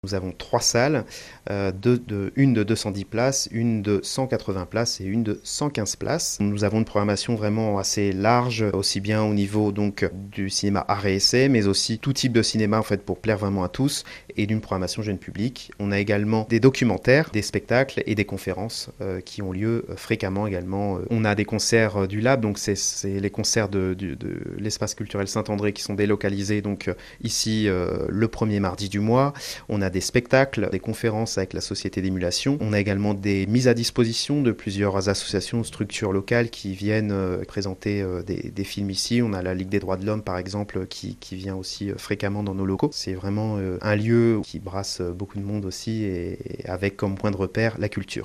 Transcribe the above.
Nous avons 3 salles, une de 210 places, une de 180 places et une de 115 places. Nous avons une programmation vraiment assez large, aussi bien au niveau donc du cinéma art et essai, mais aussi tout type de cinéma en fait pour plaire vraiment à tous et d'une programmation jeune public. On a également des documentaires, des spectacles et des conférences qui ont lieu fréquemment également. On a des concerts du Lab, donc c'est les concerts de l'espace culturel Saint-André qui sont délocalisés donc ici le premier mardi du mois. On a des spectacles, des conférences avec la Société d'émulation. On a également des mises à disposition de plusieurs associations, structures locales qui viennent présenter des films ici. On a la Ligue des droits de l'homme, par exemple, qui vient aussi fréquemment dans nos locaux. C'est vraiment un lieu qui brasse beaucoup de monde aussi et avec comme point de repère la culture.